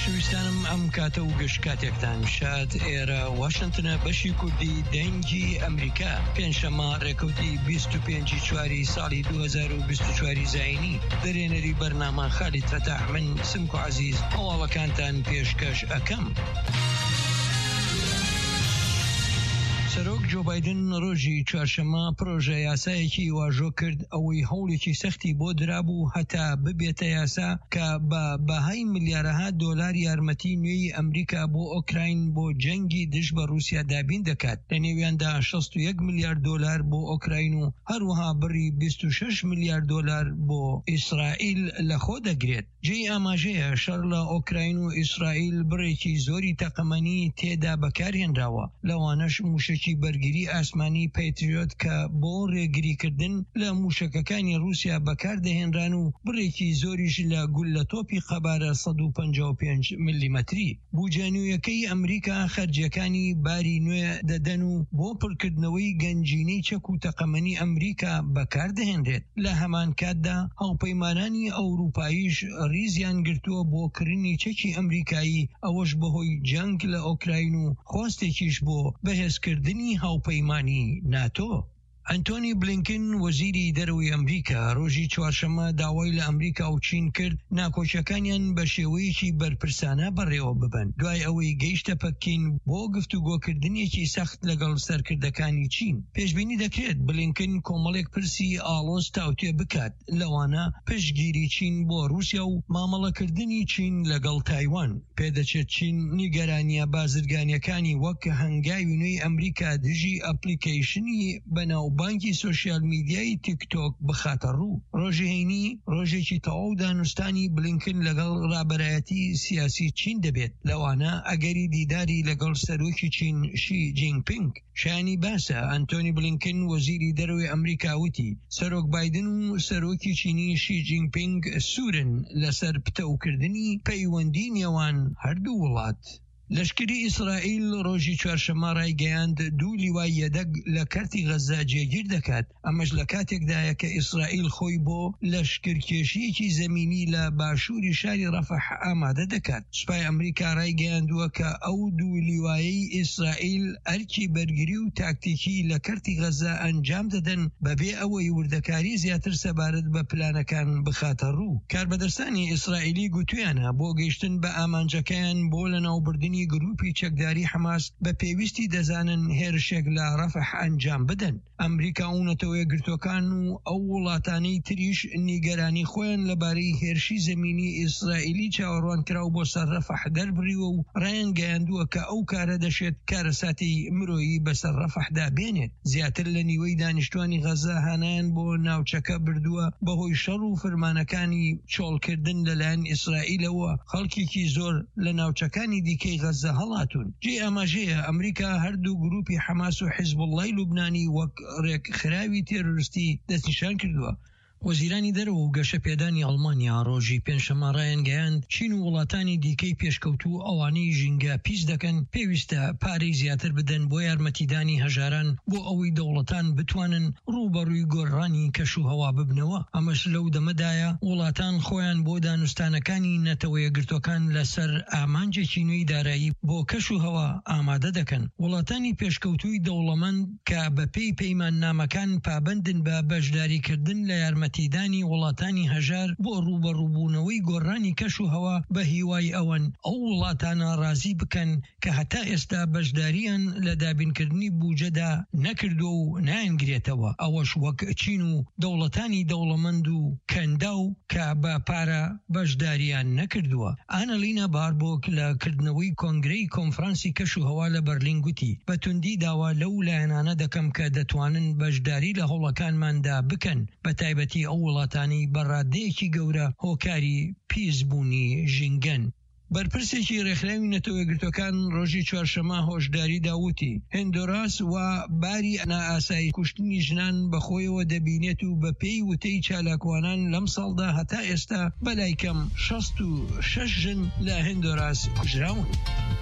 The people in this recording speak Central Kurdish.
خۆشەویستانم ئەم کاتە و گەشت کاتێکتان شاد. ئێرە واشنتنە بەشی کوردی دەنگی ئەمریکا پێنجشەممە ڕێکەوتی 25 چواری ساڵی 2024 زاینی دەرێنەری بەرنامە خالید فەتاح من سمک و عەزیز هەواڵەکانتان پێشکەش ئەکەم. سەرۆک جۆ بایدن ڕۆژی چوارشەممە پرۆژە یاسایەکی واژۆ کرد ئەوەی هەوڵێکی سەختی بۆ درابوو هەتا ببێتە یاسا کە بە بەهای ملیارەها دۆلار یارمەتی نوێی ئەمریکا بۆ ئۆکراین بۆ جەنگی دژ بە رووسیا دابین دەکات. لە نێویاندا 61 ملیارد دۆلار بۆ ئۆکراین و هەروەها بڕی 26 ملیارد دۆلار بۆ ئیسرائیل لەخۆ دەگرێت. جێی ئاماژەیە شەڕ لە ئۆکراین و ئیسرائیل بڕێکی زۆری تەقەمەنی تێدا بەکارهێنراوە، لەوانەش موشکی بەرگری ئاسمانی پەیتریۆت کە بۆ ڕێگریکردن لە موشکەکانی رووسیا بەکاردەهێنران و بڕێکی زۆریش لە گول لە تۆپی قەبارە 155 میلیمەتری. بوجانویەکەی ئەمریکا خەرجیەکانی باری نوێ دەدەن و بۆ پڕکردنەوەی گەنجینەی چەک و تەقەمەنی ئەمریکا بەکاردەهێنرێت. لە هەمان کاتدا هاوپەیمانانی ئەوروپاییش ریزیان گرتووە بۆ کڕینی چەکی ئەمریکایی، ئەوەش بەهۆی جەنگ لە ئۆکراین و خواستێکیش بۆ بەهێزکردنی هاوپەیمانی ناتۆ. ئەنتۆنی بلینکن وەزیری دەرەوەی ئەمریکا ڕۆژی چوارشەممە داوای لە ئەمریکا و چین کرد ناکۆچەکانیان بە شێوەیەکی بەرپرسانە بەڕێوە ببن دوای ئەوەی گەیشتە پەکین بۆ گفتوگۆکردنیەکی سەخت لەگەڵ سەرکردەکانی چین. پێشبینی دەکرێت بلینکن کۆمەڵێک پرسی ئاڵۆز تاوتێ بکات، لەوانە پشتگیری چین بۆ رووسیا و مامەڵەکردنی چین لەگەڵ تایوان. پێدەچێت چین نیگەرانیە بازرگانیەکانی وەک هەنگاوی نوێی ئەمریکا دژی ئەپلیکیشنی بەناو بانکی سوشیال میدیای تیکتۆک بخاتە ڕوو. ڕۆژی هەینی ڕۆژێکی تەواو دانوستانی بلینکن لەگەڵ ڕابەرایەتی سیاسی چین دەبێت، لەوانە ئەگەری دیداری لەگەڵ سەرۆکی چین شی جینپینگ. شایانی باسە ئەنتۆنی بلینکن وەزیری دەرەوەی ئەمریکا وتی سەرۆک بایدن و سەرۆکی چینی شی جینپینگ سوورن لەسەر پتەوکردنی پەیوەندی نێوان هەردوو وڵات. لەشکری ئیسرائیل ڕۆژی چوارشەممە ڕایگەیاند 2 لیوای یەدەگ لە کەرتی غەزا جێگیر دەکات. ئەمەش لە کاتێکدایە کە ئیسرائیل خۆی بۆ لەشکرکێشیەکی زەمینی لە باشووری شاری ڕەفەح ئامادە دەکات. سوپای ئەمریکا ڕایگەیاندووە کە ئەو 2 لیوایەی ئیسرائیل ئەرکی بەرگری و تاکتیکی لە کەرتی غەزا ئەنجام دەدەن بەبێ ئەوەی وردەکاری زیاتر سەبارەت بە پلانەکان بخاتە ڕوو. کاربەدەستانی ئیسرائیلی گوتویانە بۆ گەیشتن بە ئامانجەکەیان بۆ لەناوبردنی گروپی چەکداری حماس بە پێویستی دەزانن هێرشێک لە ڕەفح ئەنجام بدەن. ئەمریکا و نەتەوەیە گرتوەکان و ئەو وڵاتانەی تریش نیگەرانی خۆیان لەبارەی هێرشی زەمینی ئیسرائیلی چاوەڕوان کراو بۆ سەر ڕەفح دەربڕیوە و ڕایان گەیاندووە کە ئەو کارە دەشێت کارەساتی مرۆیی بەسەر ڕەفحدا بێنێت. زیاتر لە نیوەی دانیشتوانی غەزا هانایان بۆ ناوچەکە بردووە بەهۆی شەڕ و فەرمانەکانی چۆڵکردن لەلایەن ئیسرائیلەوە خەڵکێکی زۆر لە ناوچەکانی دیکەی غەزا هەڵاتون. جێ ئاماژەیە ئەمریکا هەردوو گروپی حماس و حیزبوڵڵای لوبنانی وەک ڕێکخراوی تێرۆریستی دەستنیشان کردووە. وەزیرانی دەرەوە و گەشەپێدانی ئەڵمانیا ڕۆژی پێنجشەممە ڕایانگەیاند چین و وڵاتانی دیکەی پێشکەوتوو ئەوانەی ژینگە پیس دەکەن پێویستە پارەی زیاتر بدەن بۆ یارمەتیدانی هەژاران بۆ ئەوەی دەوڵەتان بتوانن ڕوبەڕووی گۆڕانی کەش و هەوا ببنەوە. ئەمەش لەو دەمەدایە وڵاتان خۆیان بۆ دانوستانەکانی نەتەوەیە گرتوەکان لەسەر ئامانجێکی نوێی دارایی بۆ کەش و هەوا ئامادە دەکەن. وڵاتانی پێشکەوتووی دەوڵەمەند کە بەپێی پەیمان نامەکان پابەندن بە بەشداریکردن لە یارمەتیدانی وڵاتانی هەژار بۆ ڕوبەڕووبوونەوەی گۆڕانی کەش و هەوا بە هیوای ئەوەن ئەو وڵاتانە رازی بکەن کە هەتا ئێستا بەشداریان لە دابینکردنی بوجەدا نەکردو و نایەنگرێتەوە، ئەوەش وەک چین و دەوڵەتانی دەوڵەمەند و کەندا و کە بە پارە بەشداریان نەکردووە. ئانەلینا باربۆک لە کردنەوەی کۆنگرەی کۆنفرانسی کەش و هەوا لە بەرلین گوتی بە توندی داوا لەو لایەنانە دەکەم کە دەتوانن بەشداری لە هەوڵەکانماندا بکەن، بە تایبەتی ئەو وڵاتانی بەڕادەیەکی گەورە هۆکاری پیسبوونی ژینگەن. بەرپرسێکی ڕێکخراوی نەتەوەیە گرتوەکان ڕۆژی چوارشەممە هۆشداری داوتی هندوراس و باری نائاسایی کوشتنی ژنان بەخۆیەوە دەبینێت و بە پێی وتەی چالاکوانان لەم ساڵدا هەتا ئێستا بەلای کەم 66 ژن لە هندوراس کوژراون.